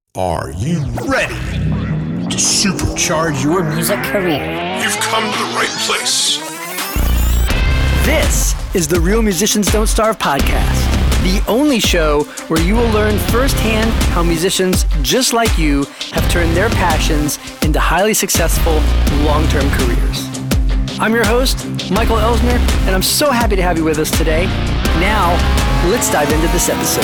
Are you ready to supercharge your music career? You've come to the right place. This is the Real Musicians Don't Starve podcast, the only show where you will learn firsthand how musicians just like you have turned their passions into highly successful long-term careers. I'm your host, Michael Elsner, and I'm so happy to have you with us today. Now, let's dive into this episode.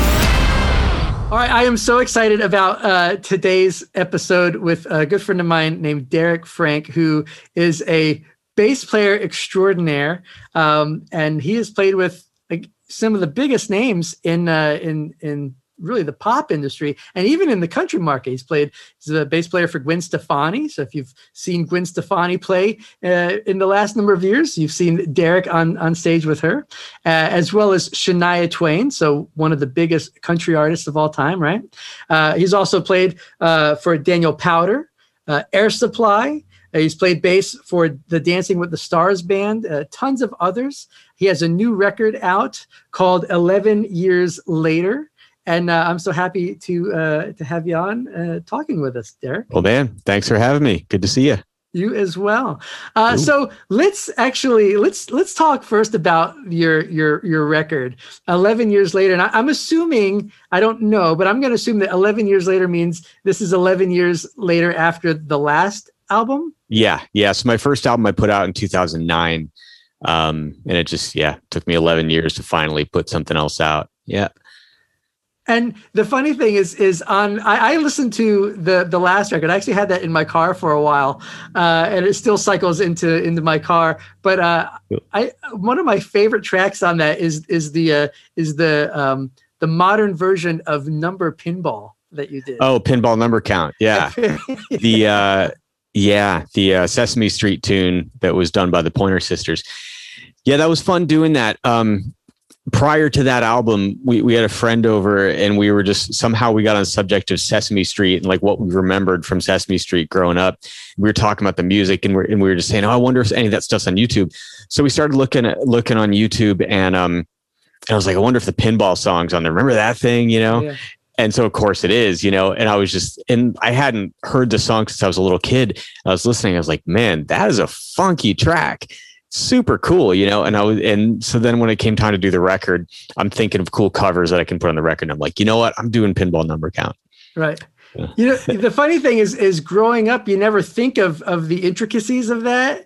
All right, I am so excited about today's episode with a good friend of mine named Derek Frank, who is a bass player extraordinaire, and he has played with some of the biggest names in really the pop industry and even in the country market. He's a bass player for Gwen Stefani. So if you've seen Gwen Stefani play in the last number of years, you've seen Derek on stage with her, as well as Shania Twain. So one of the biggest country artists of all time, right? He's also played for Daniel Powter, Air Supply. He's played bass for the Dancing with the Stars band, tons of others. He has a new record out called 11 Years Later. And I'm so happy to have you on talking with us, Derek. Well, man, thanks for having me. Good to see you. You as well. So let's talk first about your record, 11 Years Later. And I'm assuming, I don't know, but I'm going to assume that 11 years later means this is 11 years later after the last album. Yeah. So my first album I put out in 2009. And it just, took me 11 years to finally put something else out. Yeah. And the funny thing is I listened to the last record. I actually had that in my car for a while, and it still cycles into my car. But one of my favorite tracks on that is the modern version of Number Pinball that you did. Oh, Pinball Number Count. Yeah. The Sesame Street tune that was done by the Pointer Sisters. Yeah, that was fun doing that. Prior to that album, we had a friend over and we were just somehow we got on the subject of Sesame Street and like what we remembered from Sesame Street growing up. We were talking about the music and we were just saying, I wonder if any of that stuff's on YouTube. So we started looking on YouTube and I was like, I wonder if the pinball song's on there. Remember that thing, Yeah. And so of course it is, and I hadn't heard the song since I was a little kid. I was listening. I was like, man, that is a funky track. Super cool, and so then when it came time to do the record, I'm thinking of cool covers that I can put on the record. And I'm like, you know what? I'm doing Pinball Number Count. Right. The funny thing is growing up, you never think of the intricacies of that,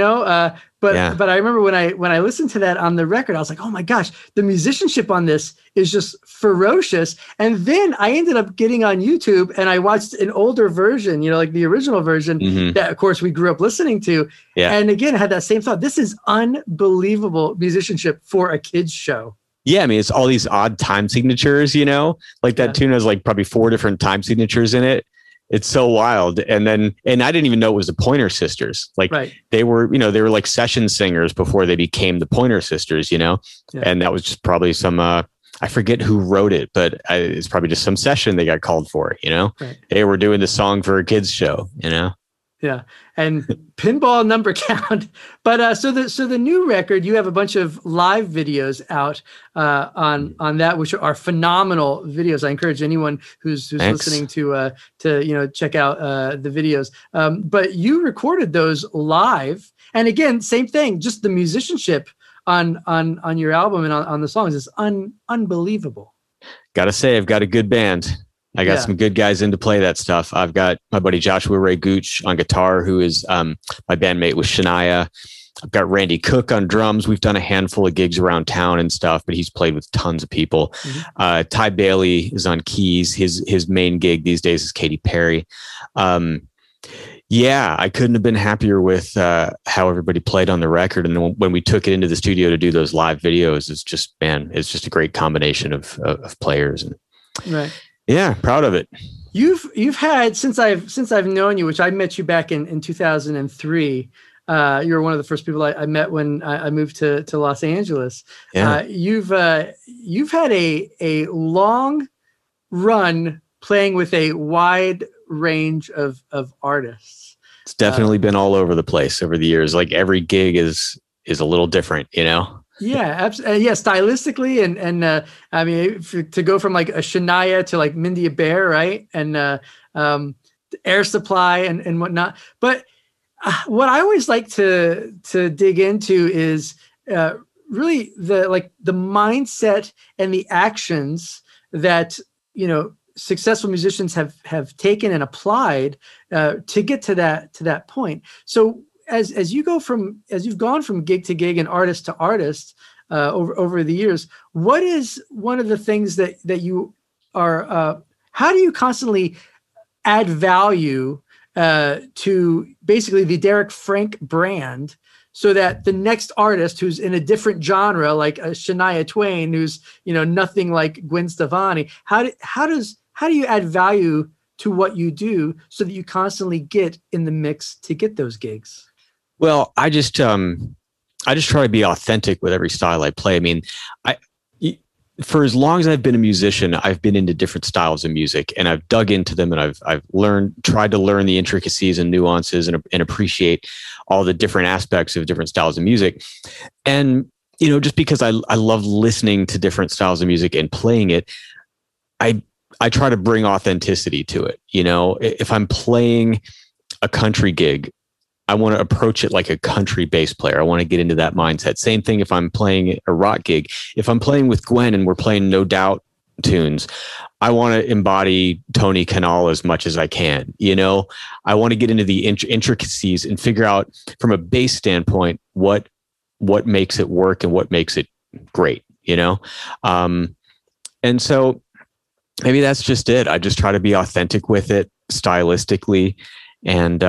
but I remember when I listened to that on the record, I was like, oh my gosh, the musicianship on this is just ferocious. And then I ended up getting on YouTube and I watched an older version, like the original version that of course we grew up listening to. Yeah. And again, I had that same thought. This is unbelievable musicianship for a kid's show. Yeah. I mean, it's all these odd time signatures, like that tune has like probably 4 different time signatures in it. It's so wild. And I didn't even know it was the Pointer Sisters. Like they were, they were like session singers before they became the Pointer Sisters, and that was just probably some, I forget who wrote it, but it's probably just some session they got called for, Right. Hey, we're doing the song for a kid's show, Yeah. And Pinball Number Count. But so the new record, you have a bunch of live videos out on that, which are phenomenal videos. I encourage anyone who's listening to check out the videos. But you recorded those live. And again, same thing, just the musicianship on your album and on the songs is unbelievable. Gotta say, I've got a good band. I got some good guys in to play that stuff. I've got my buddy Joshua Ray Gooch on guitar, who is my bandmate with Shania. I've got Randy Cook on drums. We've done a handful of gigs around town and stuff, but he's played with tons of people. Ty Bailey is on keys. His main gig these days is Katy Perry. I couldn't have been happier with how everybody played on the record. And when we took it into the studio to do those live videos, it's just a great combination of players. And right. Yeah, proud of it. You've had since I've known you, which I met you back in 2003. You were one of the first people I met when I moved to Los Angeles. Yeah. You've had a long run playing with a wide range of artists. It's definitely been all over the place over the years. Like every gig is a little different, Yeah, yeah, stylistically and I mean, to go from like a Shania to like Mindy Bear, right? And Air Supply and whatnot. But what I always like to dig into is really the mindset and the actions that successful musicians have taken and applied to get to that point. So as you've gone from gig to gig and artist to artist over the years, what is one of the things that you are? How do you constantly add value to basically the Derek Frank brand, so that the next artist who's in a different genre, like a Shania Twain, who's nothing like Gwen Stefani, how do you add value to what you do so that you constantly get in the mix to get those gigs? Well, I just try to be authentic with every style I play. I mean, for as long as I've been a musician, I've been into different styles of music, and I've dug into them, and I've tried to learn the intricacies and nuances and appreciate all the different aspects of different styles of music. And, just because I love listening to different styles of music and playing it, I try to bring authenticity to it. If I'm playing a country gig, I want to approach it like a country bass player. I want to get into that mindset. Same thing if I'm playing a rock gig. If I'm playing with Gwen and we're playing No Doubt tunes, I want to embody Tony Kanal as much as I can. I want to get into the intricacies and figure out from a bass standpoint what makes it work and what makes it great. And so maybe that's just it. I just try to be authentic with it stylistically, and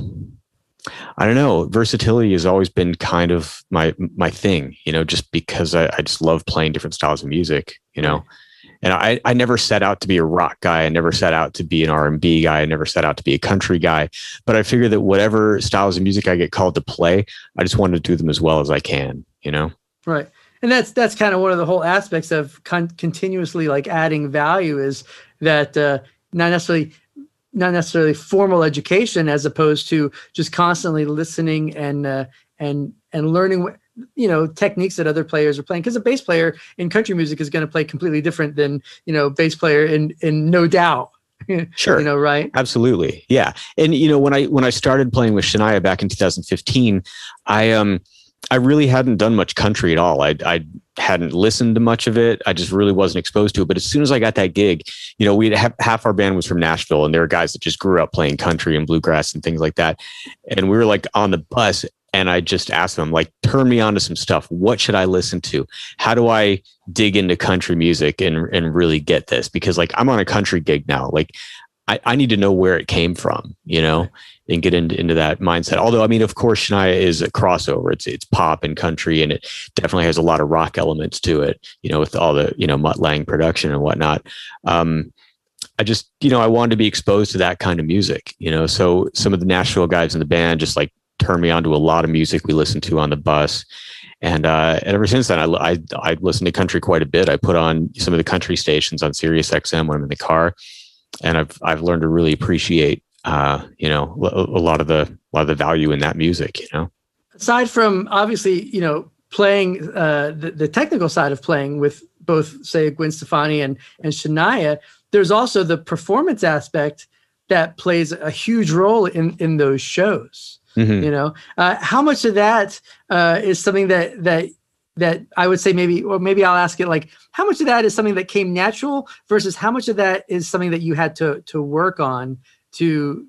I don't know. Versatility has always been kind of my thing, just because I just love playing different styles of music, and I never set out to be a rock guy. I never set out to be an R&B guy. I never set out to be a country guy, but I figure that whatever styles of music I get called to play, I just want to do them as well as I can, Right. And that's kind of one of the whole aspects of continuously like adding value, is that not necessarily formal education, as opposed to just constantly listening and learning, techniques that other players are playing. Because a bass player in country music is going to play completely different than, bass player in No Doubt. Sure. Right. Absolutely. Yeah. And, when I started playing with Shania back in 2015, I really hadn't done much country at all. I hadn't listened to much of it. I just really wasn't exposed to it. But as soon as I got that gig, we'd have half our band was from Nashville, and there were guys that just grew up playing country and bluegrass and things like that. And we were like on the bus, and I just asked them, like, turn me on to some stuff. What should I listen to? How do I dig into country music and really get this? Because like, I'm on a country gig now. Like, I need to know where it came from, and get into that mindset. Although, I mean, of course, Shania is a crossover. It's pop and country, and it definitely has a lot of rock elements to it, with all the, Mutt Lange production and whatnot. I just, I wanted to be exposed to that kind of music, so some of the Nashville guys in the band just like turned me on to a lot of music we listened to on the bus. And ever since then, I listened to country quite a bit. I put on some of the country stations on Sirius XM when I'm in the car. And I've learned to really appreciate, a lot of the value in that music, Aside from obviously, playing the technical side of playing with both, say, Gwen Stefani and Shania, there's also the performance aspect that plays a huge role in those shows. Mm-hmm. How much of that is something that I would say maybe I'll ask it like, how much of that is something that came natural versus how much of that is something that you had to work on to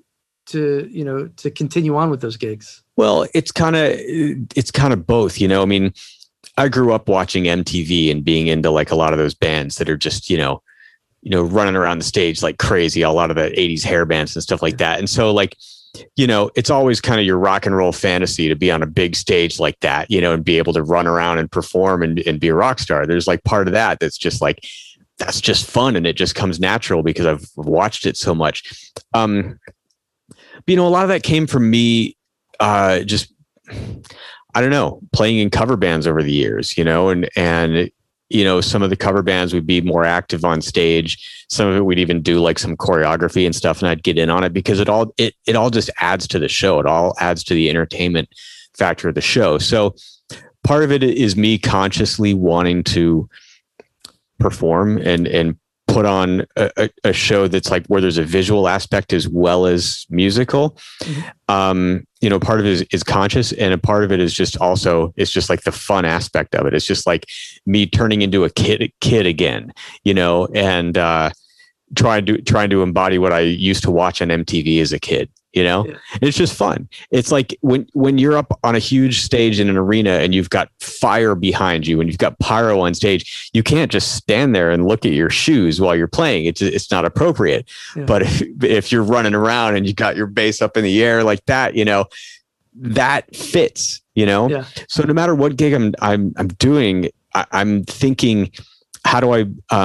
continue on with those gigs? Well, it's kind of both, I mean, I grew up watching MTV and being into like a lot of those bands that are just, running around the stage like crazy, a lot of the 80s hair bands and stuff like that. And so like, it's always kind of your rock and roll fantasy to be on a big stage like that, and be able to run around and perform and be a rock star. There's like part of that that's just like, that's just fun. And it just comes natural because I've watched it so much. But, a lot of that came from me, just, I don't know, playing in cover bands over the years, and some of the cover bands would be more active on stage. Some of it we'd even do like some choreography and stuff, and I'd get in on it because it all just adds to the show. It all adds to the entertainment factor of the show. So part of it is me consciously wanting to perform and put on a show that's like where there's a visual aspect as well as musical. Mm-hmm. Part of it is conscious, and a part of it is just also, it's just like the fun aspect of it. It's just like me turning into a kid again, and trying to embody what I used to watch on MTV as a kid. Yeah. It's just fun. It's like when you're up on a huge stage in an arena and you've got fire behind you and you've got pyro on stage, you can't just stand there and look at your shoes while you're playing. It's not appropriate. Yeah. But if you're running around and you got your bass up in the air like that, that fits, Yeah. So no matter what gig I'm doing, I'm thinking, how do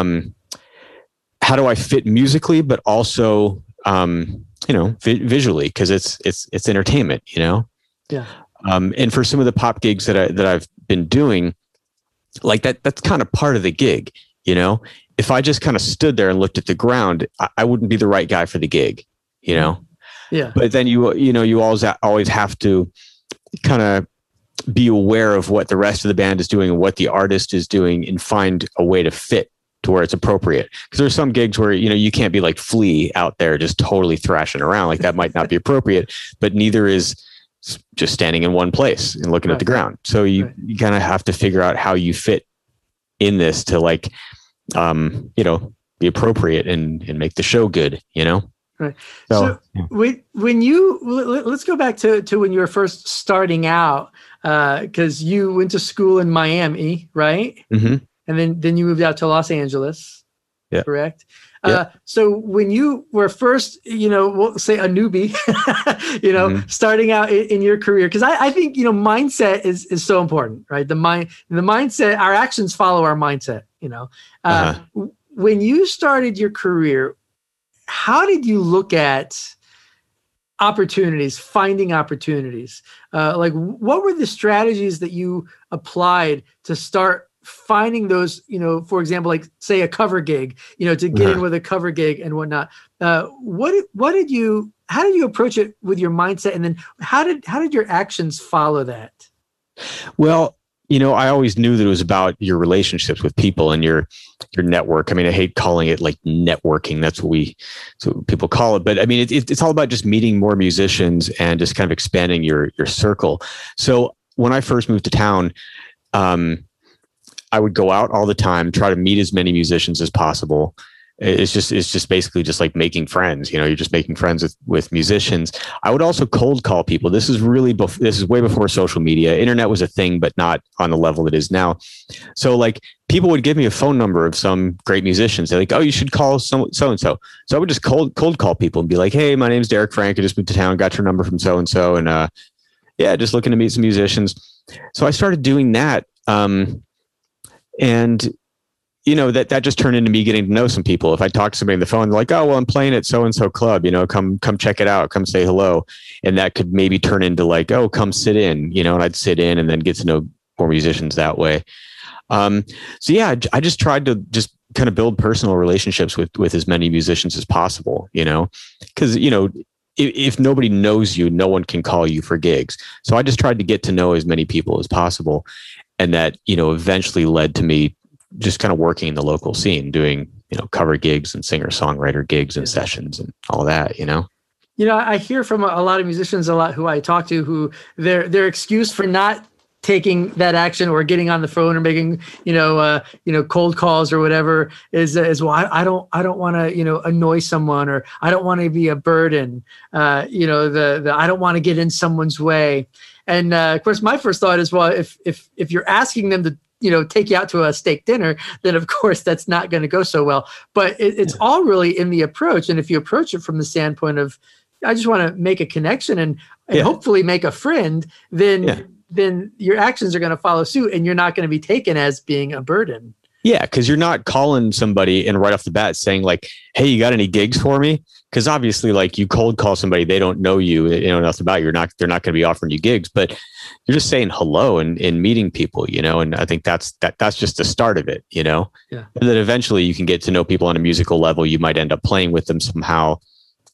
I fit musically, but also, visually, because it's entertainment, Yeah. And for some of the pop gigs that I've been doing, like that's kind of part of the gig, If I just kind of stood there and looked at the ground, I wouldn't be the right guy for the gig, Yeah. But then you always have to kind of be aware of what the rest of the band is doing and what the artist is doing, and find a way to fit to where it's appropriate. Because there's some gigs where, you can't be like Flea out there just totally thrashing around. Like that might not be appropriate, but neither is just standing in one place and looking at the ground. So you kind of have to figure out how you fit in this to be appropriate and make the show good, Right. So when let's go back to when you were first starting out, because you went to school in Miami, right? Mm-hmm. And then you moved out to Los Angeles, correct? Yeah. So when you were first, we'll say a newbie, mm-hmm. starting out in your career, because I think, mindset is so important, right? The mindset, our actions follow our mindset, When you started your career, how did you look at opportunities, finding opportunities? What were the strategies that you applied to start finding those, for example, like say a cover gig, to get in with a cover gig and whatnot? How did you approach it with your mindset? And then how did your actions follow that? Well, I always knew that it was about your relationships with people and your network. I mean, I hate calling it like networking. That's what people call it. But I mean, it's all about just meeting more musicians and just kind of expanding your circle. So when I first moved to town, I would go out all the time, try to meet as many musicians as possible. It's just basically just like making friends. You're just making friends with musicians. I would also cold call people. This is way before social media. Internet was a thing, but not on the level it is now. So like people would give me a phone number of some great musicians. They're like, oh, you should call so and so. So I would just cold call people and be like, hey, my name's Derek Frank. I just moved to town, got your number from so and so, and just looking to meet some musicians. So I started doing that. And that just turned into me getting to know some people. If I talk to somebody on the phone, they're like, oh, well, I'm playing at so-and-so club, come check it out, come say hello. And that could maybe turn into like, oh, come sit in, and I'd sit in and then get to know more musicians that way. I just tried to just kind of build personal relationships with as many musicians as possible, because, if nobody knows you, no one can call you for gigs. So I just tried to get to know as many people as possible. And that, eventually led to me just kind of working in the local scene, doing, cover gigs and singer-songwriter gigs and sessions and all that, I hear from a lot of musicians who I talk to, who their excuse for not taking that action or getting on the phone or making, cold calls or whatever is well, I don't want to, annoy someone, or I don't want to be a burden. I don't want to get in someone's way. And of course, my first thought is, well, if you're asking them to, take you out to a steak dinner, then of course that's not going to go so well. But it's all really in the approach. And if you approach it from the standpoint of, I just want to make a connection and hopefully make a friend, then your actions are going to follow suit, and you're not going to be taken as being a burden. Yeah, because you're not calling somebody and right off the bat saying like, hey, you got any gigs for me? Because obviously, like, you cold call somebody, they don't know you, they know nothing about you. They're not going to be offering you gigs, but you're just saying hello and meeting people, and I think that's just the start of it, Yeah. And then eventually you can get to know people on a musical level. You might end up playing with them somehow,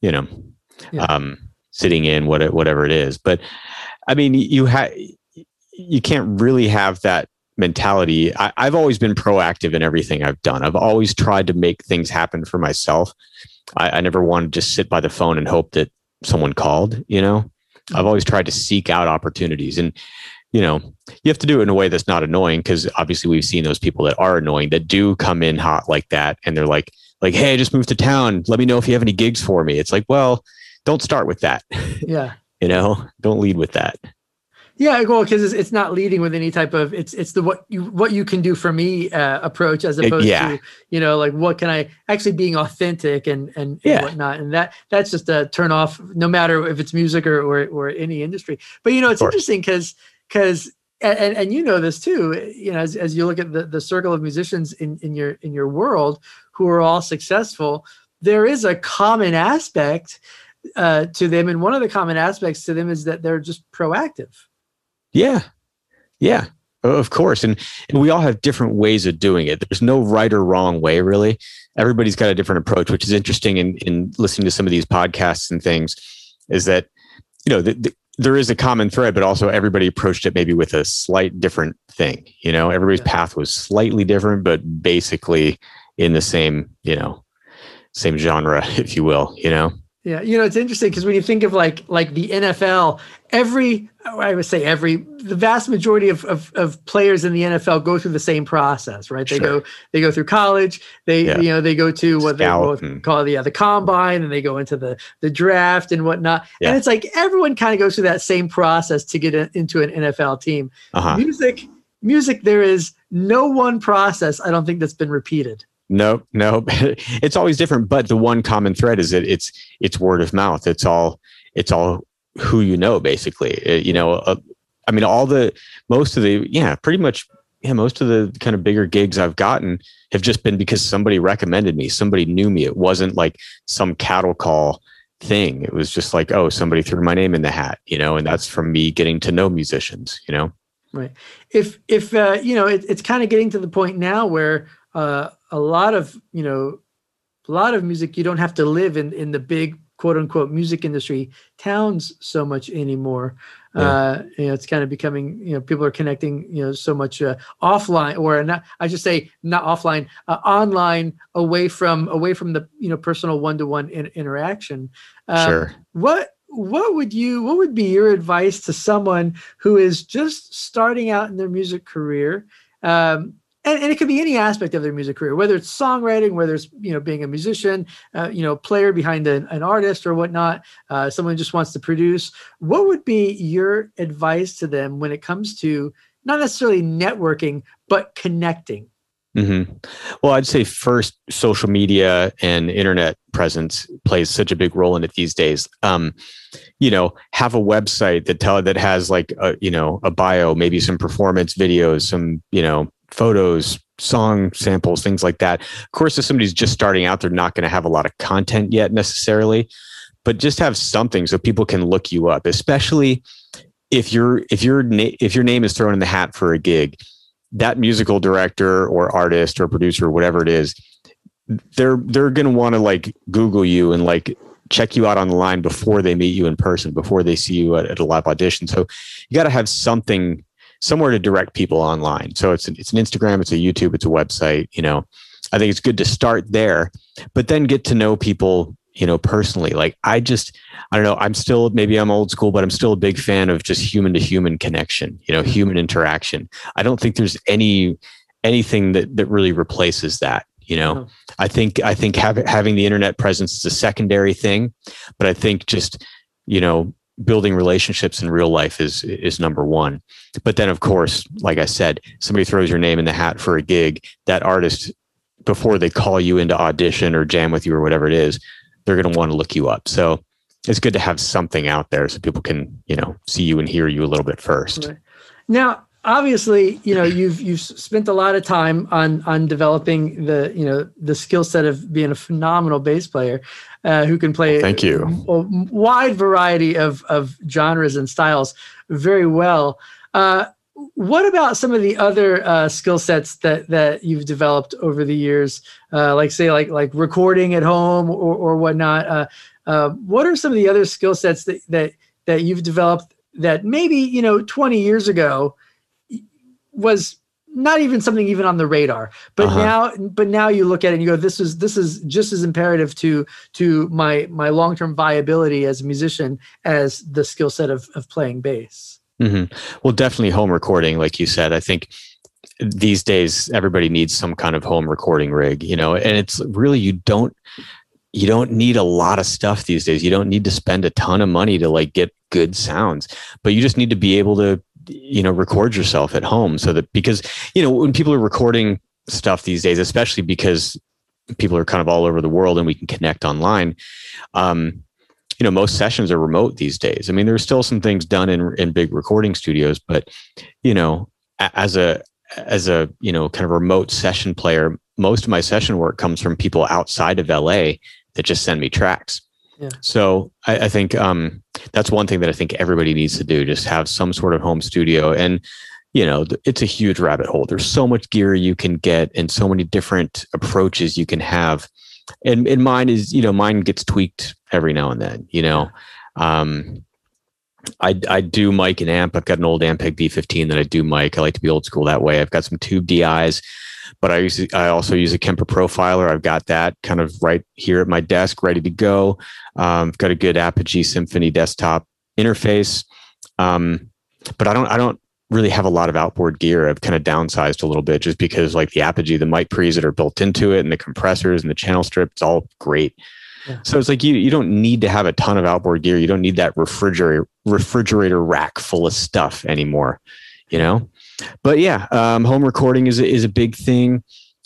sitting in whatever it is. But I mean, you can't really have that mentality. I've always been proactive in everything I've done. I've always tried to make things happen for myself. I never wanted to just sit by the phone and hope that someone called, you know. I've always tried to seek out opportunities, and you know, you have to do it in a way that's not annoying, because obviously we've seen those people that are annoying that do come in hot like that, and they're like, hey, I just moved to town. Let me know if you have any gigs for me. It's like, well, don't start with that. Yeah. You know, don't lead with that. Yeah, well, because it's not leading with any type of it's the what you can do for me approach, as opposed to, you know, like what can I actually being authentic and whatnot, and that's just a turn off, no matter if it's music or any industry. But you know, it's interesting because and you know this too, you know, as you look at the circle of musicians in your world who are all successful, there is a common aspect to them, and one of the common aspects to them is that they're just proactive. Yeah, of course. And we all have different ways of doing it. There's no right or wrong way, really. Everybody's got a different approach, which is interesting in listening to some of these podcasts and things, is that, you know, there is a common thread, but also everybody approached it maybe with a slight different thing. You know, everybody's path was slightly different, but basically in the same, you know, same genre, if you will, you know? Yeah, you know, it's interesting because when you think of like the NFL, the vast majority of players in the NFL go through the same process, right? They go through college, they go to what Scout they call the combine, and they go into the draft and whatnot. Yeah. And it's like everyone kind of goes through that same process to get into an NFL team. Uh-huh. Music, there is no one process, I don't think, that's been repeated. No, it's always different. But the one common thread is that it's word of mouth. It's all who you know, basically. You know, I mean, most of the kind of bigger gigs I've gotten have just been because somebody recommended me. Somebody knew me. It wasn't like some cattle call thing. It was just like, oh, somebody threw my name in the hat, you know, and that's from me getting to know musicians, you know? Right. If you know, it's kind of getting to the point now where, a lot of music, you don't have to live in the big quote unquote music industry towns so much anymore. Yeah. You know, it's kind of becoming, you know, people are connecting, you know, so much offline, or not, I should say not offline, online, away from the, you know, personal one-to-one interaction. Sure. What would be your advice to someone who is just starting out in their music career? And it could be any aspect of their music career, whether it's songwriting, whether it's, you know, being a musician, you know, player behind an artist or whatnot, someone who just wants to produce. What would be your advice to them when it comes to not necessarily networking, but connecting? Mm-hmm. Well, I'd say first, social media and internet presence plays such a big role in it these days. You know, have a website that has like a bio, maybe some performance videos, some, you know, photos, song samples, things like that. Of course, if somebody's just starting out, they're not going to have a lot of content yet necessarily, but just have something so people can look you up, especially if your name is thrown in the hat for a gig. That musical director or artist or producer or whatever it is, they're going to want to like Google you and like check you out on the line before they meet you in person, before they see you at a live audition. So you got to have something, somewhere to direct people online. So it's an Instagram, it's a YouTube, it's a website. You know, I think it's good to start there, but then get to know people, you know, personally. Like I don't know, maybe I'm old school, but I'm still a big fan of just human to human connection, you know, human interaction. I don't think there's anything that really replaces that. You know, uh-huh. I think having the internet presence is a secondary thing, but I think just, you know, building relationships in real life is number one. But then, of course, like I said, somebody throws your name in the hat for a gig, that artist, before they call you into audition or jam with you or whatever it is, they're going to want to look you up. So it's good to have something out there so people can, you know, see you and hear you a little bit first. Right. Now, obviously, you know, you've spent a lot of time on developing the skill set of being a phenomenal bass player who can play thank you. A wide variety of genres and styles very well. What about some of the other skill sets that you've developed over the years, like recording at home or whatnot? What are some of the other skill sets that you've developed that maybe, you know, 20 years ago was not even something even on the radar. But now you look at it and you go, this is just as imperative to my long-term viability as a musician as the skill set of playing bass. Mm-hmm. Well, definitely home recording, like you said. I think these days everybody needs some kind of home recording rig, and it's really, you don't need a lot of stuff these days. You don't need to spend a ton of money to like get good sounds, but you just need to be able to record yourself at home, so that, because when people are recording stuff these days, especially because people are kind of all over the world and we can connect online, most sessions are remote these days. I mean, there's still some things done in big recording studios, but as a kind of remote session player, most of my session work comes from people outside of LA that just send me tracks. Yeah. So I think that's one thing that I think everybody needs to do, just have some sort of home studio. And, it's a huge rabbit hole. There's so much gear you can get and so many different approaches you can have. And mine is, mine gets tweaked every now and then, I do mic and amp. I've got an old Ampeg B15 that I do mic. I like to be old school that way. I've got some tube DIs, but I also use a Kemper Profiler. I've got that kind of right here at my desk, ready to go. I've got a good Apogee Symphony desktop interface. But I don't really have a lot of outboard gear. I've kind of downsized a little bit just because like the Apogee, the mic pre's that are built into it and the compressors and the channel strip, it's all great. Yeah. So it's like you don't need to have a ton of outboard gear. You don't need that refrigerator rack full of stuff anymore, But yeah, home recording is a big thing.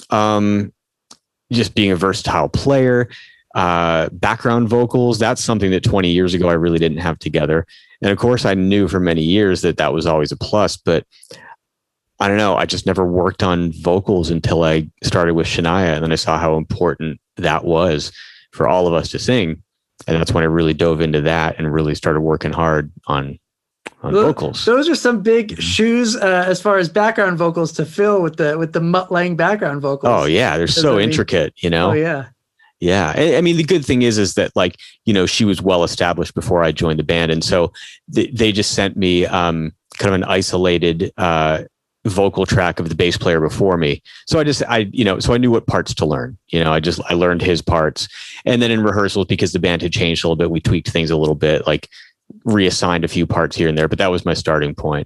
Just being a versatile player, background vocals, that's something that 20 years ago I really didn't have together. And of course, I knew for many years that was always a plus, but I don't know. I just never worked on vocals until I started with Shania, and then I saw how important that was for all of us to sing. And that's when I really dove into that and really started working hard on vocals. Those are some big shoes as far as background vocals to fill with the Mutt Lange background vocals. Oh yeah, they're so intricate, Oh yeah. Yeah. I mean, the good thing is that like, she was well established before I joined the band. And so they just sent me kind of an isolated vocal track of the bass player before me. So I knew what parts to learn. I learned his parts. And then in rehearsals, because the band had changed a little bit, we tweaked things a little bit, like reassigned a few parts here and there, but that was my starting point.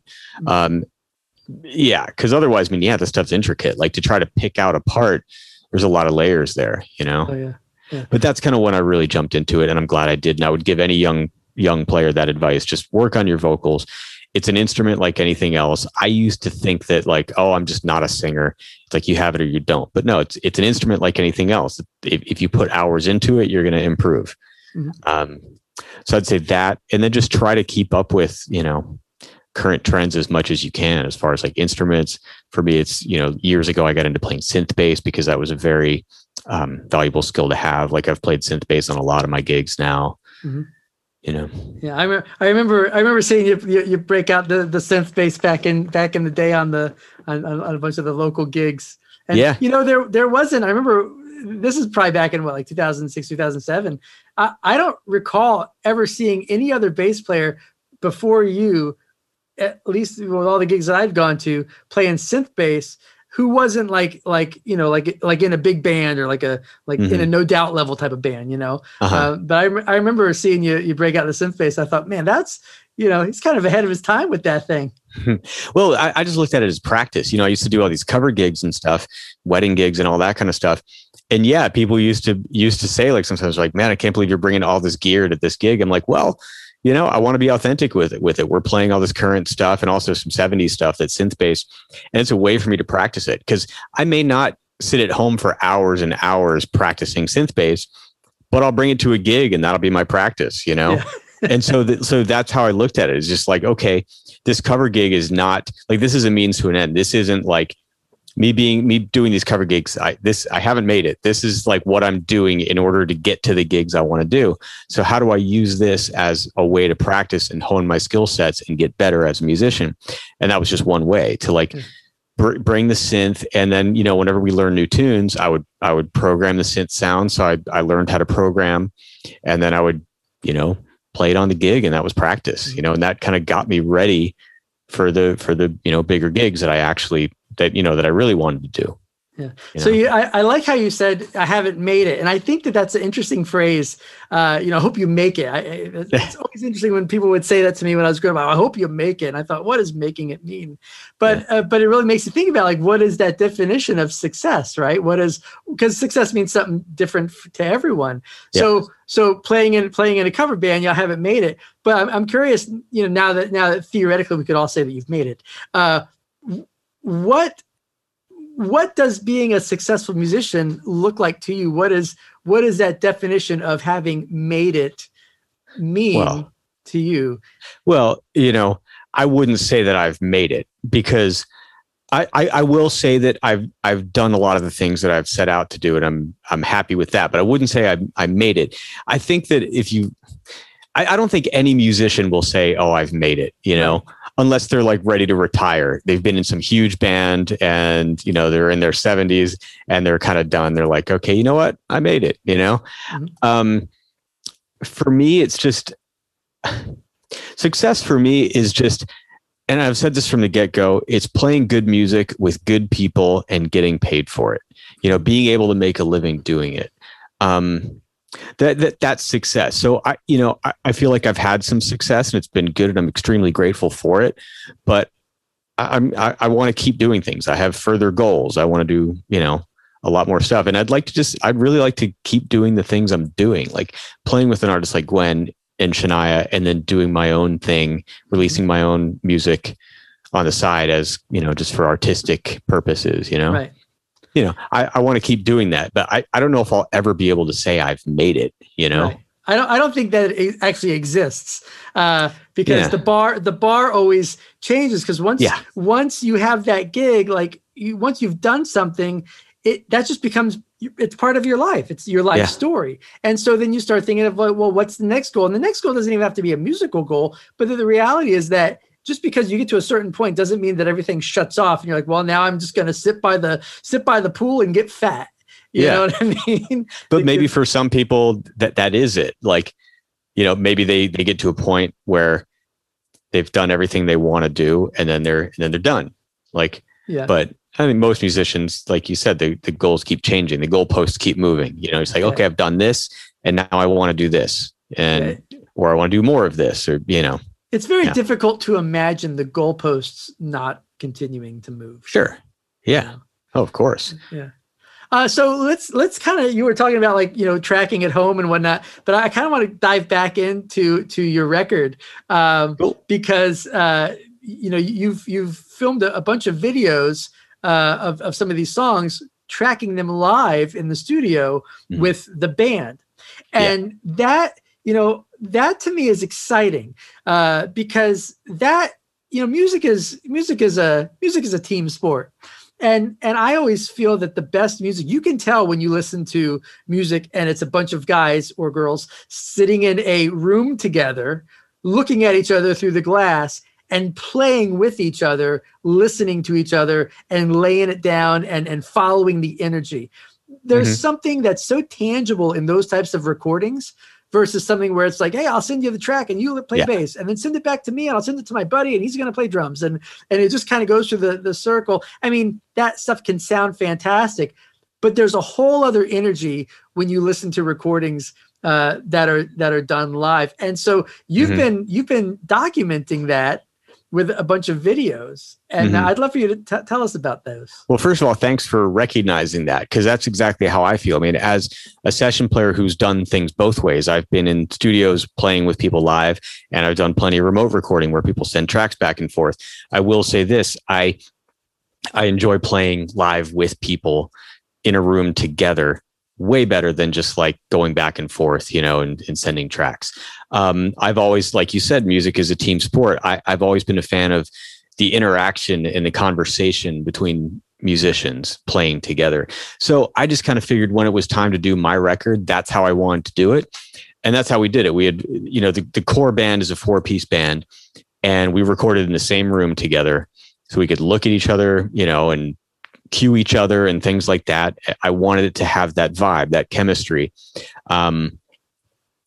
Yeah. Cause otherwise, this stuff's intricate. Like to try to pick out a part, there's a lot of layers there, Oh yeah. Yeah. But that's kind of when I really jumped into it, and I'm glad I did. And I would give any young player that advice: just work on your vocals. It's an instrument like anything else. I used to think that like, oh, I'm just not a singer. It's like you have it or you don't. But no, it's an instrument like anything else. If you put hours into it, you're going to improve. Mm-hmm. So I'd say that, and then just try to keep up with current trends as much as you can. As far as like instruments, for me, it's years ago I got into playing synth bass because that was a very valuable skill to have. Like I've played synth bass on a lot of my gigs now. Mm-hmm. Yeah, I remember seeing you break out the synth bass back in the day on a bunch of the local gigs. And yeah, there wasn't. I remember this is probably back in 2006, 2007. I don't recall ever seeing any other bass player before you, at least with all the gigs that I've gone to, playing synth bass, who wasn't like in a big band or mm-hmm. in a No Doubt level type of band, Uh-huh. But I remember seeing you break out the synth bass. I thought, man, that's he's kind of ahead of his time with that thing. Well, I just looked at it as practice. I used to do all these cover gigs and stuff, wedding gigs and all that kind of stuff. And yeah, people used to say like sometimes like, man, I can't believe you're bringing all this gear to this gig. I'm like, well, I want to be authentic with it. We're playing all this current stuff and also some 70s stuff that's synth based. And it's a way for me to practice it, because I may not sit at home for hours and hours practicing synth bass, but I'll bring it to a gig and that'll be my practice, Yeah. And so that's how I looked at it. It's just like, okay, this cover gig is not like, this is a means to an end. This isn't like me doing these cover gigs. I haven't made it. This is like what I'm doing in order to get to the gigs I want to do. So how do I use this as a way to practice and hone my skill sets and get better as a musician? And that was just one way to like bring the synth. And then, whenever we learn new tunes, I would program the synth sound. So I learned how to program, and then I would, play it on the gig, and that was practice, and that kind of got me ready for the bigger gigs that I really wanted to do. Yeah. So I like how you said, I haven't made it. And I think that that's an interesting phrase. I hope you make it. It's always interesting when people would say that to me when I was growing up. I hope you make it. And I thought, what does making it mean? But it really makes you think about, like, what is that definition of success, right? Because success means something different to everyone. Yeah. So playing in a cover band, y'all haven't made it. But I'm curious, now that theoretically we could all say that you've made it, what does being a successful musician look like to you? What is that definition of having made it mean to you? Well, I wouldn't say that I've made it, because I will say that I've done a lot of the things that I've set out to do, and I'm happy with that. But I wouldn't say I made it. I think that I don't think any musician will say, "Oh, I've made it," Right. Unless they're like ready to retire. They've been in some huge band and, they're in their 70s and they're kind of done. They're like, okay, you know what? I made it, Mm-hmm. For me, it's just success for me is just, and I've said this from the get-go, it's playing good music with good people and getting paid for it, being able to make a living doing it. That's success. So I feel like I've had some success and it's been good and I'm extremely grateful for it, but I want to keep doing things. I have further goals. I want to do, a lot more stuff. And I'd really like to keep doing the things I'm doing, like playing with an artist like Gwen and Shania, and then doing my own thing, releasing my own music on the side as, just for artistic purposes, Right. I want to keep doing that, but I don't know if I'll ever be able to say I've made it, Right. I don't think that it actually exists, because the bar always changes. Because once you have that gig, once you've done something, that just becomes, it's part of your life. It's your life story. And so then you start thinking of, well, what's the next goal? And the next goal doesn't even have to be a musical goal, but the reality is that just because you get to a certain point doesn't mean that everything shuts off and you're like, well, now I'm just going to sit by the pool and get fat. You know what I mean? But maybe for some people that is it. Like, maybe they get to a point where they've done everything they want to do and then they're done. Like, but I mean, most musicians, like you said, the goals keep changing. The goalposts keep moving. It's like, okay, I've done this and now I want to do this or I want to do more of this, or, It's very difficult to imagine the goalposts not continuing to move. Sure. Yeah. Oh, of course. Yeah. So let's kind of, you were talking about tracking at home and whatnot, but I kind of want to dive back into your record, cool. Because you've filmed a bunch of videos of some of these songs, tracking them live in the studio with the band, and that to me is exciting, because that, music is a team sport. And I always feel that the best music, you can tell when you listen to music and it's a bunch of guys or girls sitting in a room together, looking at each other through the glass and playing with each other, listening to each other and laying it down and following the energy. There's something that's so tangible in those types of recordings versus something where it's like, hey, I'll send you the track and you play bass, and then send it back to me and I'll send it to my buddy and he's going to play drums. And it just kind of goes through the circle. I mean, that stuff can sound fantastic, but there's a whole other energy when you listen to recordings that are done live. And so you've been documenting that with a bunch of videos. And I'd love for you to tell us about those. Well, first of all, thanks for recognizing that, because that's exactly how I feel. I mean, as a session player who's done things both ways, I've been in studios playing with people live, and I've done plenty of remote recording where people send tracks back and forth. I will say this, I enjoy playing live with people in a room together way better than just like going back and forth, and sending tracks. I've always, like you said, music is a team sport. I've always been a fan of the interaction and the conversation between musicians playing together. So I just kind of figured when it was time to do my record, that's how I wanted to do it. And that's how we did it. We had, the core band is a 4-piece band, and we recorded in the same room together so we could look at each other, and cue each other and things like that. I wanted it to have that vibe, that chemistry.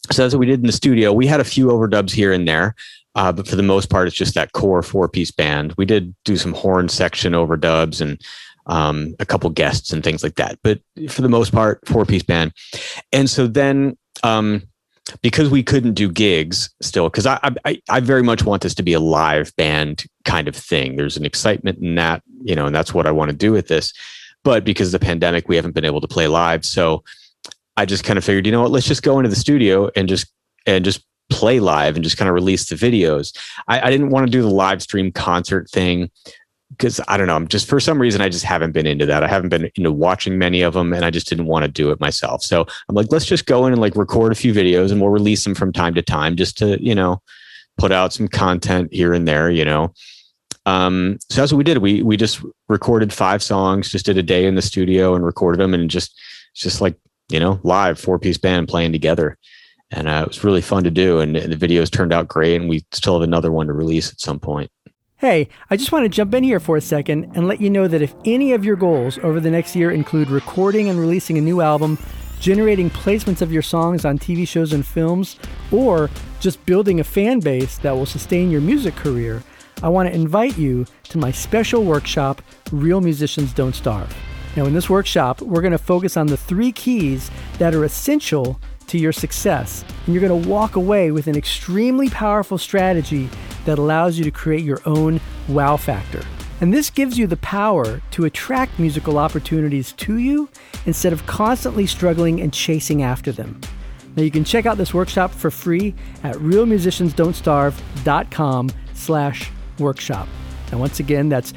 So that's what we did in the studio. We had a few overdubs here and there, but for the most part, it's just that core 4-piece band. We did do some horn section overdubs and a couple guests and things like that. But for the most part, 4-piece band. And so then because we couldn't do gigs still, because I very much want this to be a live band kind of thing. There's an excitement in that, and that's what I want to do with this. But because of the pandemic, we haven't been able to play live. So I just kind of figured, you know what, let's just go into the studio and just play live and just kind of release the videos. I didn't want to do the live stream concert thing because I don't know, I'm just, for some reason, I just haven't been into that. I haven't been into watching many of them and I just didn't want to do it myself. So I'm like, let's just go in and like record a few videos and we'll release them from time to time just to, put out some content here and there, So that's what we did. We just recorded 5 songs, just did a day in the studio and recorded them, and it's just like, live 4-piece band playing together. And it was really fun to do. And the videos turned out great. And we still have another one to release at some point. Hey, I just want to jump in here for a second and let you know that if any of your goals over the next year include recording and releasing a new album, generating placements of your songs on TV shows and films, or just building a fan base that will sustain your music career, I want to invite you to my special workshop, Real Musicians Don't Starve. Now, in this workshop, we're going to focus on the 3 keys that are essential to your success. And you're going to walk away with an extremely powerful strategy that allows you to create your own wow factor. And this gives you the power to attract musical opportunities to you instead of constantly struggling and chasing after them. Now, you can check out this workshop for free at realmusiciansdon'tstarve.com/workshop. Now, once again, that's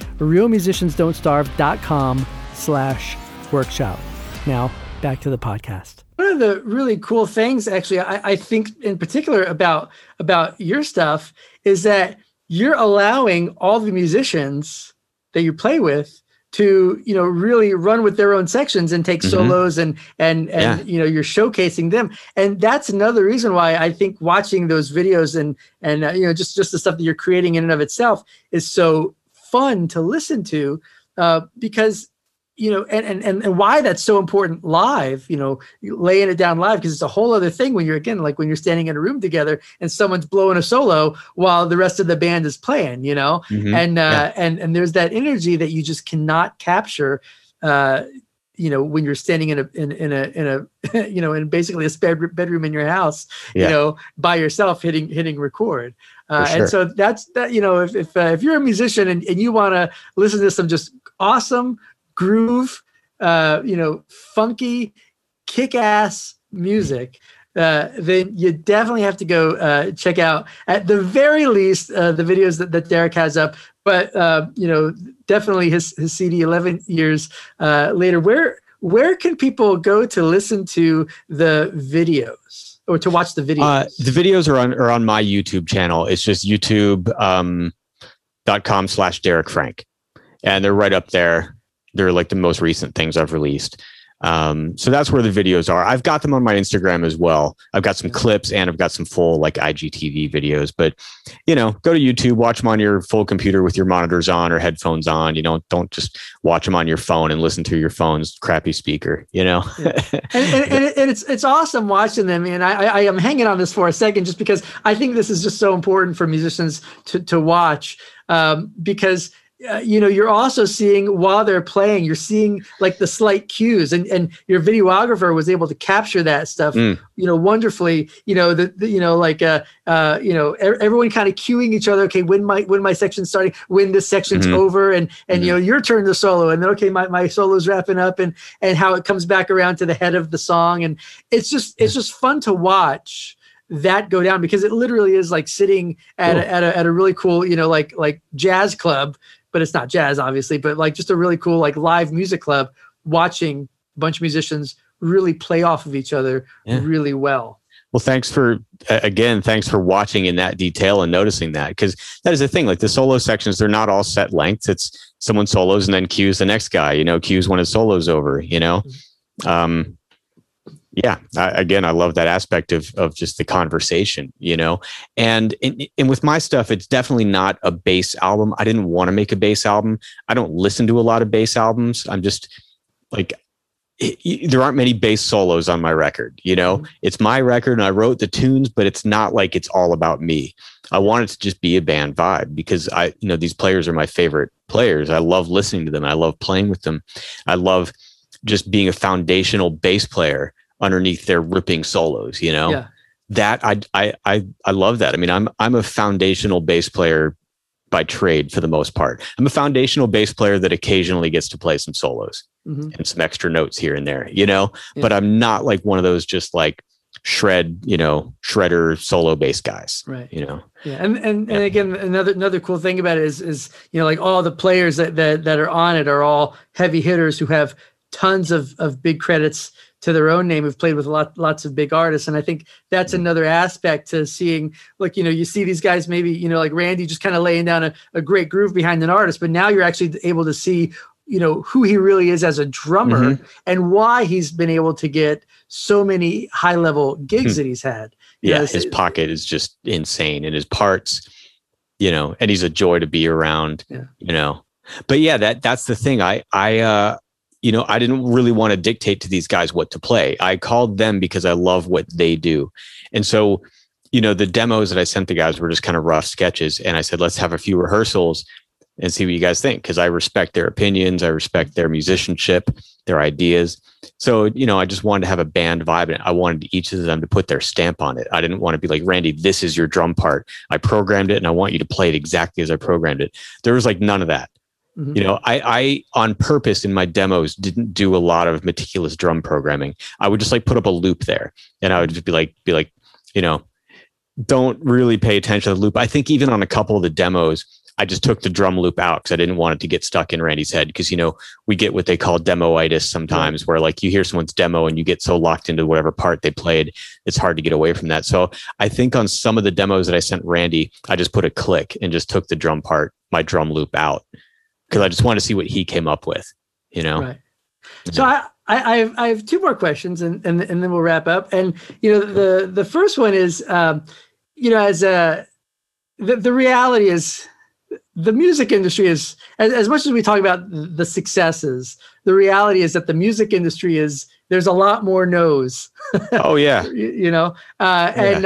realmusiciansdon'tstarve.com/workshop. Now, back to the podcast. One of the really cool things, actually, I think in particular about your stuff is that you're allowing all the musicians that you play with to, really run with their own sections and take solos and you're showcasing them. And that's another reason why I think watching those videos and just the stuff that you're creating in and of itself is so fun to listen to, because and why that's so important live, laying it down live, because it's a whole other thing when you're, again, like when you're standing in a room together and someone's blowing a solo while the rest of the band is playing, and there's that energy that you just cannot capture, when you're standing in a in basically a spare bedroom in your house, by yourself hitting record. Sure. And so that's that, if you're a musician and you want to listen to some just awesome groove, funky, kick-ass music, then you definitely have to go check out, at the very least, the videos that Derek has up. But definitely his CD 11 years later. Where can people go to listen to the videos or to watch the videos? The videos are on my YouTube channel. It's just youtube.com/Derek Frank, and they're right up there. They're like the most recent things I've released. So that's where the videos are. I've got them on my Instagram as well. I've got some clips and I've got some full like IGTV videos, but go to YouTube, watch them on your full computer with your monitors on or headphones on. Don't just watch them on your phone and listen through your phone's crappy speaker, And it's awesome watching them. And I am hanging on this for a second, just because I think this is just so important for musicians to watch, because you're also seeing, while they're playing, you're seeing like the slight cues, and your videographer was able to capture that stuff, wonderfully. Everyone kind of cueing each other. Okay, when my section's starting, when this section's over, and your turn to solo, and then okay, my solo's wrapping up, and how it comes back around to the head of the song, and it's just fun to watch that go down, because it literally is like sitting at a really cool, like jazz club. But it's not jazz, obviously, but like just a really cool, like live music club, watching a bunch of musicians really play off of each other really well. Well, thanks for watching in that detail and noticing that, because that is the thing. Like the solo sections, they're not all set lengths. It's someone solos and then cues the next guy, cues when his solo's over, I love that aspect of just the conversation, and with my stuff, it's definitely not a bass album. I didn't want to make a bass album. I don't listen to a lot of bass albums. I'm just like, there aren't many bass solos on my record. It's my record and I wrote the tunes, but it's not like it's all about me. I want it to just be a band vibe because these players are my favorite players. I love listening to them. I love playing with them. I love just being a foundational bass player underneath their ripping solos, Yeah. That I love that. I mean, I'm a foundational bass player by trade for the most part. I'm a foundational bass player that occasionally gets to play some solos and some extra notes here and there, but I'm not like one of those just like shredder solo bass guys, right? Yeah. And again, another cool thing about it is like all the players that are on it are all heavy hitters who have tons of big credits to their own name, who've played with lots of big artists. And I think that's another aspect to seeing, like, you see these guys maybe, like Randy just kind of laying down a great groove behind an artist, but now you're actually able to see, who he really is as a drummer and why he's been able to get so many high level gigs that he's had. His pocket is just insane and his parts, and he's a joy to be around, but yeah, that's the thing. I didn't really want to dictate to these guys what to play. I called them because I love what they do. And so, the demos that I sent the guys were just kind of rough sketches. And I said, let's have a few rehearsals and see what you guys think. Cause I respect their opinions. I respect their musicianship, their ideas. So, I just wanted to have a band vibe and I wanted each of them to put their stamp on it. I didn't want to be like, Randy, this is your drum part. I programmed it and I want you to play it exactly as I programmed it. There was like none of that. I on purpose in my demos didn't do a lot of meticulous drum programming. I would just like put up a loop there and I would just be like, don't really pay attention to the loop. I think even on a couple of the demos, I just took the drum loop out because I didn't want it to get stuck in Randy's head. Because, we get what they call demoitis sometimes where like you hear someone's demo and you get so locked into whatever part they played, it's hard to get away from that. So I think on some of the demos that I sent Randy, I just put a click and just took the drum part, my drum loop out. Because I just want to see what he came up with, Right. So I have two more questions, and then we'll wrap up. And the first one is, the reality is, the music industry is as much as we talk about the successes. The reality is that the music industry there's a lot more no's. Oh yeah. And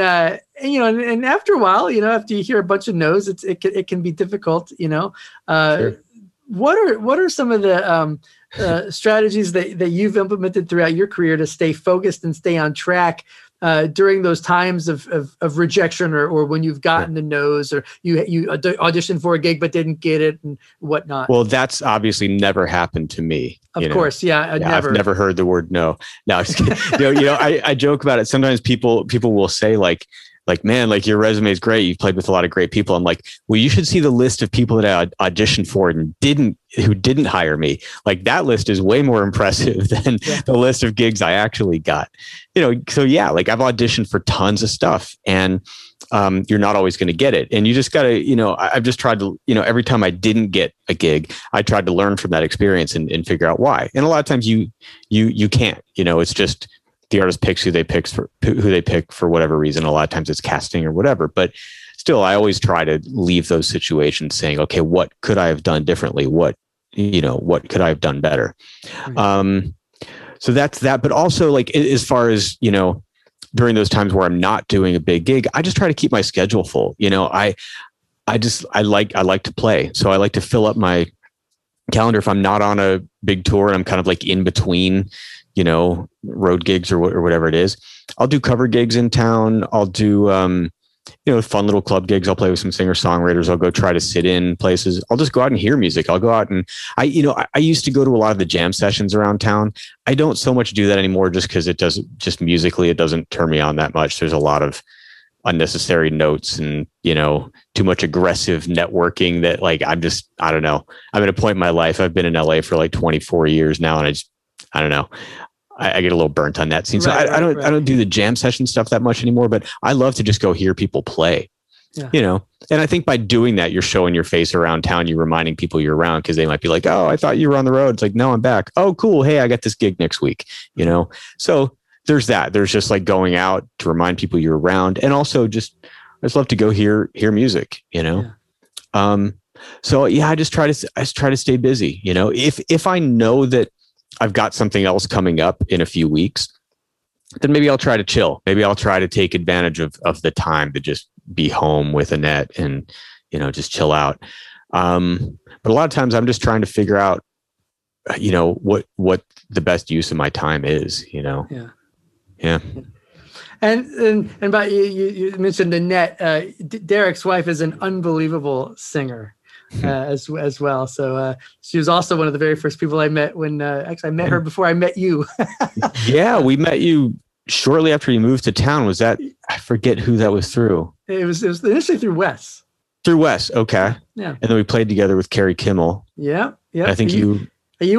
after a while, after you hear a bunch of no's, it can be difficult. Sure. What are some of the strategies that you've implemented throughout your career to stay focused and stay on track during those times of rejection or when you've gotten the no's or you auditioned for a gig but didn't get it and whatnot? Well, that's obviously never happened to me. Of course, yeah, never. I've never heard the word no. No, I joke about it. Sometimes people will say like, man, like your resume is great. You've played with a lot of great people. I'm like, well, you should see the list of people that I auditioned for and who didn't hire me. Like that list is way more impressive than the list of gigs I actually got. So yeah, like I've auditioned for tons of stuff and you're not always going to get it. And you just got to, I've just tried to, every time I didn't get a gig, I tried to learn from that experience and figure out why. And a lot of times you can't, it's just, the artist picks who they pick for whatever reason. A lot of times it's casting or whatever, but still, I always try to leave those situations saying, okay, what could I have done differently? What could I have done better? Right. So that's that. But also like, as far as, during those times where I'm not doing a big gig, I just try to keep my schedule full. I like to play. So I like to fill up my calendar. If I'm not on a big tour and I'm kind of like in between, road gigs or whatever it is, I'll do cover gigs in town. I'll do, fun little club gigs. I'll play with some singer songwriters. I'll go try to sit in places. I'll just go out and hear music. I'll go out and I used to go to a lot of the jam sessions around town. I don't so much do that anymore just because it doesn't turn me on that much. There's a lot of unnecessary notes and, too much aggressive networking that like, I don't know. I'm at a point in my life. I've been in LA for like 24 years now. And I don't know. I get a little burnt on that scene. So I don't do the jam session stuff that much anymore, but I love to just go hear people play, and I think by doing that, you're showing your face around town. You're reminding people you're around because they might be like, oh, I thought you were on the road. It's like, no, I'm back. Oh, cool. Hey, I got this gig next week, So there's that. There's just like going out to remind people you're around. And also I just love to go hear music, So yeah, I just try to stay busy, if I know that I've got something else coming up in a few weeks, then maybe I'll try to chill. Maybe I'll try to take advantage of the time to just be home with Annette and, just chill out. But a lot of times I'm just trying to figure out, what the best use of my time is, Yeah. And by you mentioned Annette, Derek's wife is an unbelievable singer as well. So she was also one of the very first people I met when actually I met her before I met you. Yeah, we met you shortly after you moved to town. Was that, I forget who that was through. It was initially through Wes. Through Wes, okay. Yeah. And then we played together with Carrie Kimmel. Yeah. I think you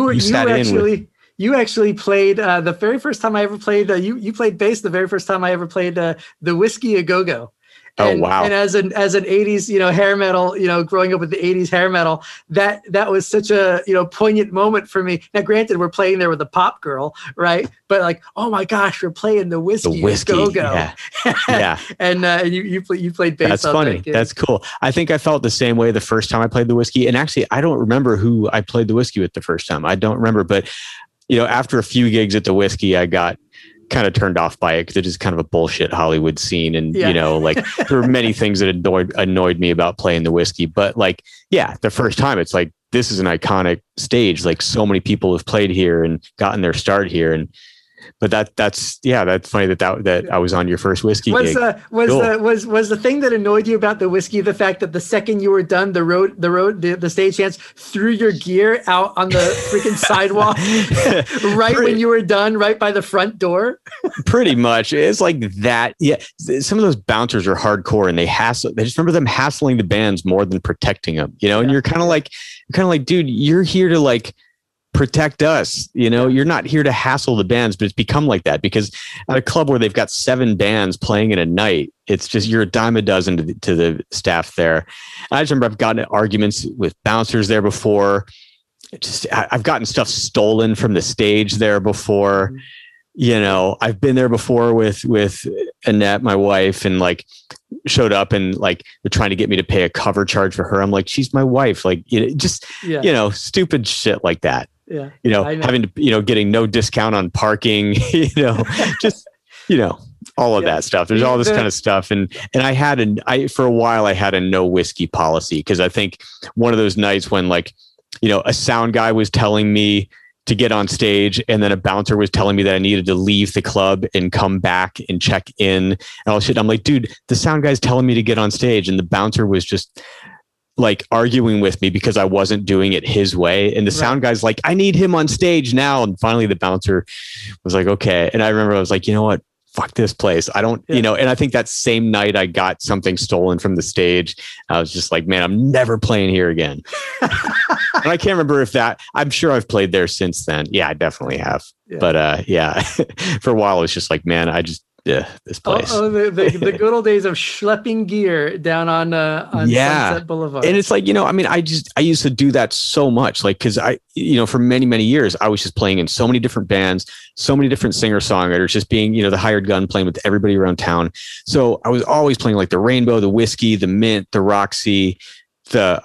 actually played the very first time I ever played. You played bass the very first time I ever played the Whiskey A Go Go. And, wow! And as an '80s hair metal, growing up with the '80s hair metal, that was such a poignant moment for me. Now, granted, we're playing there with a pop girl, right? But like, oh my gosh, we're playing the Whiskey A Go Go. Yeah. And you played bass. That's funny. That's cool. I think I felt the same way the first time I played the Whiskey, and actually, I don't remember who I played the Whiskey with the first time. I don't remember, but after a few gigs at the Whiskey, I got kind of turned off by it because it is kind of a bullshit Hollywood scene. And, like there were many things that annoyed me about playing the Whiskey, but the first time it's like, this is an iconic stage. Like so many people have played here and gotten their start here. But that's funny that I was on your first Whiskey gig. Was the thing that annoyed you about the Whiskey the fact that the second you were done, the stagehands threw your gear out on the freaking sidewalk when you were done, right by the front door? Pretty much, it's like that. Yeah, some of those bouncers are hardcore, and they just remember them hassling the bands more than protecting them. And you're kind of like, dude, you're here to like protect us, you're not here to hassle the bands, but it's become like that because at a club where they've got 7 bands playing in a night, it's just, you're a dime a dozen to the staff there. I just remember I've gotten arguments with bouncers there before. I've gotten stuff stolen from the stage there before. I've been there before with Annette, my wife, and like showed up and like they're trying to get me to pay a cover charge for her. I'm like, she's my wife. Like, stupid shit like that. Yeah. Having to, getting no discount on parking, just, all of that stuff. There's all this kind of stuff. And for a while I had a no whiskey policy. Cause I think one of those nights when like, a sound guy was telling me to get on stage and then a bouncer was telling me that I needed to leave the club and come back and check in and all shit. I'm like, dude, the sound guy's telling me to get on stage. And the bouncer was just like arguing with me because I wasn't doing it his way. And the sound guy's like, I need him on stage now. And finally the bouncer was like, okay. And I remember I was like, you know what? Fuck this place. I don't, and I think that same night I got something stolen from the stage. I was just like, man, I'm never playing here again. And I can't remember I'm sure I've played there since then. Yeah, I definitely have. Yeah. But for a while it was just like, man, this place. The good old days of schlepping gear down on Sunset Boulevard. And it's like, I used to do that so much, like, cause for many, many years, I was just playing in so many different bands, so many different singer-songwriters, just being, the hired gun, playing with everybody around town. So I was always playing like the Rainbow, the Whiskey, the Mint, the Roxy, there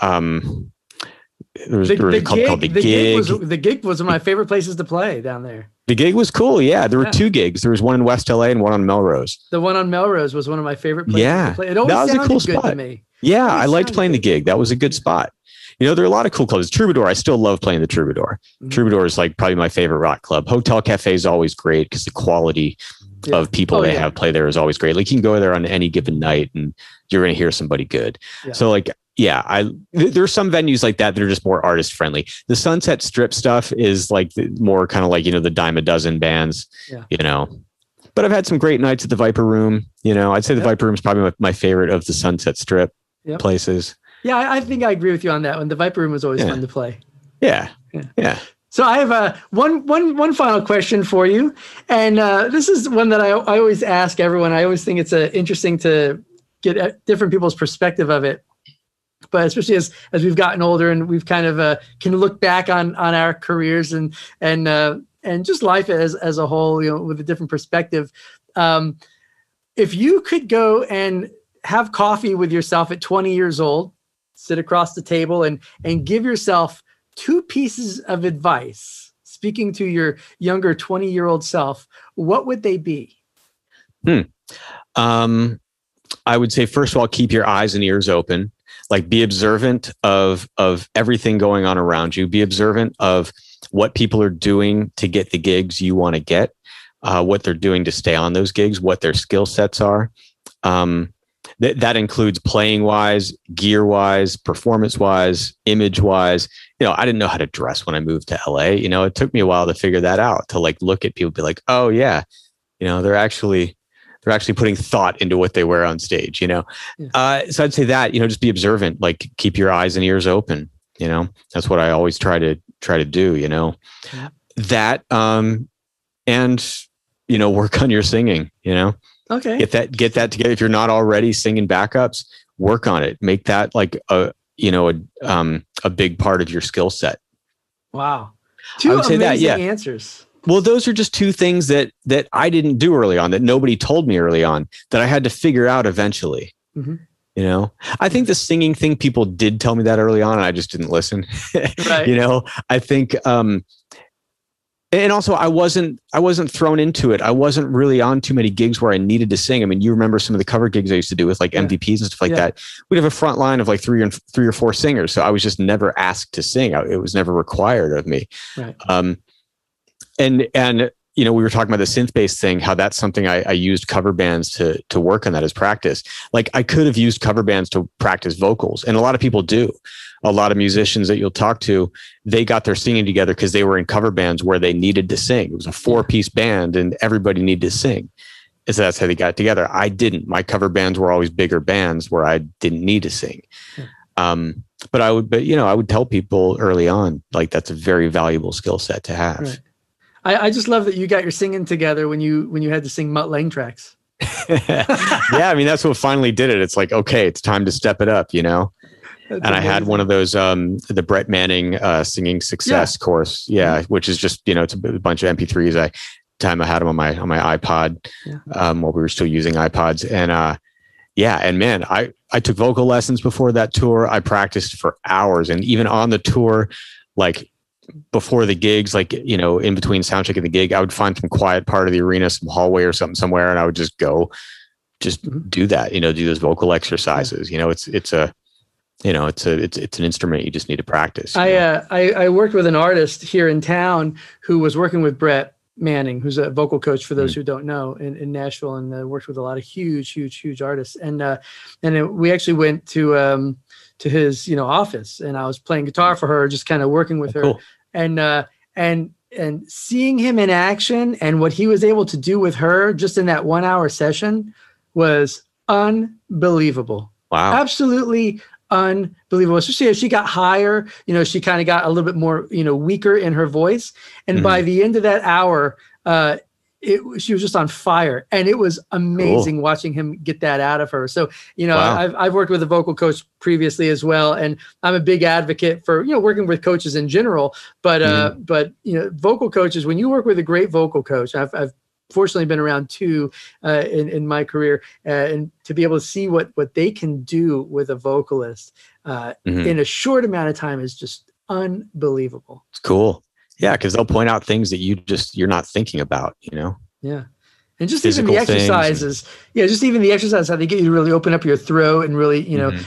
was a club called The Gig. The Gig was one of my favorite places to play down there. The Gig was cool. Yeah. There were 2 gigs. There was one in West LA and one on Melrose. The one on Melrose was one of my favorite places to play. It always that was a cool spot to me. Yeah. I liked playing the Gig. That was a good spot. There are a lot of cool clubs. Troubadour. I still love playing the Troubadour. Mm-hmm. Troubadour is like probably my favorite rock club. Hotel Cafe is always great because the quality of people they have play there is always great. Like you can go there on any given night and you're going to hear somebody good. Yeah. So like, there's some venues like that are just more artist friendly. The Sunset Strip stuff is like more kind of like, the dime a dozen bands, but I've had some great nights at the Viper Room. I'd say the Viper Room is probably my favorite of the Sunset Strip places. Yeah. I think I agree with you on that one. The Viper Room was always fun to play. Yeah. So I have one final question for you. And this is one that I always ask everyone. I always think it's interesting to get different people's perspective of it. But especially as we've gotten older and we've kind of can look back on our careers and just life as a whole, with a different perspective. If you could go and have coffee with yourself at 20 years old, sit across the table and give yourself 2 pieces of advice, speaking to your younger 20-year-old self, what would they be? I would say, first of all, keep your eyes and ears open. Like, be observant of everything going on around you. Be observant of what people are doing to get the gigs you want to get, what they're doing to stay on those gigs, what their skill sets are. That includes playing wise, gear wise, performance wise, image wise. I didn't know how to dress when I moved to LA. It took me a while to figure that out, to like look at people, be like, oh yeah, they're actually putting thought into what they wear on stage, So I'd say that, just be observant, like keep your eyes and ears open. That's what I always try to do, that, and, work on your singing, Okay. Get that together. If you're not already singing backups, work on it. Make that like a big part of your skill set. Wow. Two amazing answers. Well, those are just two things that I didn't do early on, that nobody told me early on, that I had to figure out eventually. Mm-hmm. I think the singing thing, people did tell me that early on, and I just didn't listen. Right. I think, and also I wasn't thrown into it. I wasn't really on too many gigs where I needed to sing. I mean, you remember some of the cover gigs I used to do with like MVPs and stuff like that. We'd have a front line of like three or four singers. So I was just never asked to sing. It was never required of me. Right. And we were talking about the synth-based thing, how that's something I used cover bands to work on that as practice. Like, I could have used cover bands to practice vocals, and a lot of people do. A lot of musicians that you'll talk to, they got their singing together because they were in cover bands where they needed to sing. It was a 4-piece band and everybody needed to sing. And so that's how they got together. I didn't. My cover bands were always bigger bands where I didn't need to sing. But I would tell people early on, like, that's a very valuable skill set to have. Right. I just love that you got your singing together when you had to sing Mutt Lange tracks. Yeah, I mean, that's what finally did it. It's like, okay, it's time to step it up, That's and amazing. I had one of those, the Brett Manning singing success course, which is just, it's a bunch of MP3s. I had them on my iPod while we were still using iPods, and and man, I took vocal lessons before that tour. I practiced for hours, and even on the tour, like, before the gigs, like, in between soundcheck and the gig, I would find some quiet part of the arena, some hallway or something somewhere, and I would just go, do that, do those vocal exercises. It's an instrument you just need to practice. I worked with an artist here in town who was working with Brett Manning, who's a vocal coach for those who don't know, in Nashville, and worked with a lot of huge artists. And we actually went to his office, and I was playing guitar for her, just kind of working with her. Cool. And seeing him in action and what he was able to do with her just in that 1 hour session was unbelievable. Wow. Absolutely unbelievable. Especially as she got higher, she kind of got a little bit more, weaker in her voice. And by the end of that hour, she was just on fire, and it was amazing watching him get that out of her. So, I've worked with a vocal coach previously as well, and I'm a big advocate for, working with coaches in general, but vocal coaches, when you work with a great vocal coach, I've fortunately been around two in my career, and to be able to see what they can do with a vocalist in a short amount of time is just unbelievable. It's cool. Yeah, because they'll point out things that you're not thinking about, Yeah. And just even the exercises, how they get you to really open up your throat and really,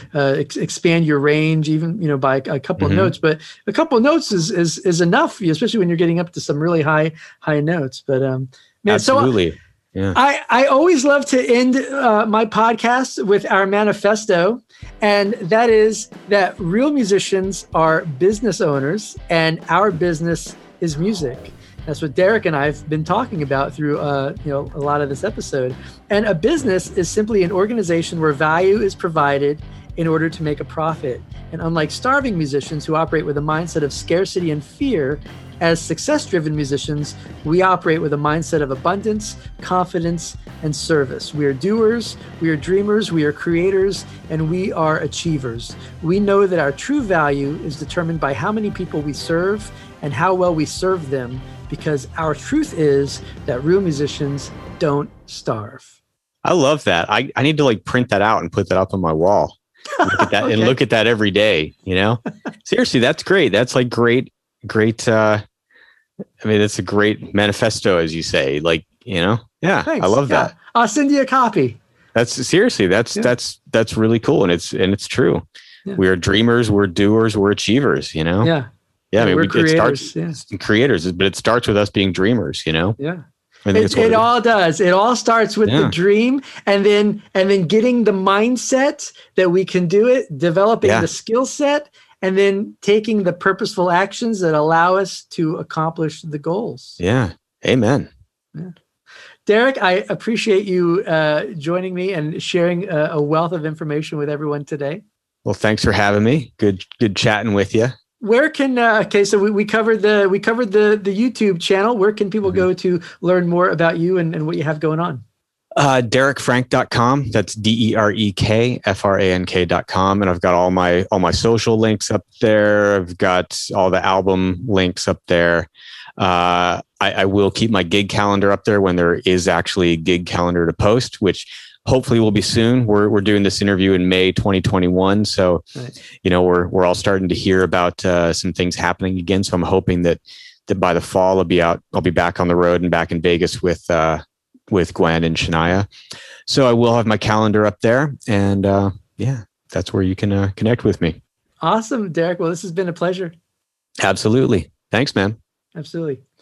expand your range, even, by a couple of notes. But a couple of notes is enough, especially when you're getting up to some really high notes. But man, absolutely. So I always love to end my podcast with our manifesto, and that is that real musicians are business owners, and our business is music. That's what Derek and I have been talking about through a lot of this episode. And a business is simply an organization where value is provided in order to make a profit. And unlike starving musicians who operate with a mindset of scarcity and fear, as success-driven musicians, we operate with a mindset of abundance, confidence, and service. We are doers, we are dreamers, we are creators, and we are achievers. We know that our true value is determined by how many people we serve and how well we serve them, because our truth is that real musicians don't starve. I love that. I need to print that out and put that up on my wall. Look at that and look at that every day, Seriously, that's great. That's great I mean, it's a great manifesto, as you say. Like, yeah, Thanks. I love that. I'll send you a copy. That's really cool, and it's true. Yeah. We are dreamers, we're doers, we're achievers. Yeah. Yeah, I mean, we're creators, creators, but it starts with us being dreamers. Yeah. It all does. It all starts with the dream, and then getting the mindset that we can do it, developing the skill set, and then taking the purposeful actions that allow us to accomplish the goals. Yeah. Amen. Yeah. Derek, I appreciate you joining me and sharing a wealth of information with everyone today. Well, thanks for having me. Good chatting with you. Where can so we covered the YouTube channel. Where can people go to learn more about you and what you have going on? DerekFrank.com. That's DerekFrank.com. And I've got all my social links up there. I've got all the album links up there. I will keep my gig calendar up there when there is actually a gig calendar to post, which hopefully will be soon. We're doing this interview in May 2021. So, we're all starting to hear about some things happening again. So I'm hoping that by the fall I'll be back on the road and back in Vegas with Gwen and Shania. So I will have my calendar up there, and that's where you can connect with me. Awesome, Derek. Well, this has been a pleasure. Absolutely. Thanks, man. Absolutely.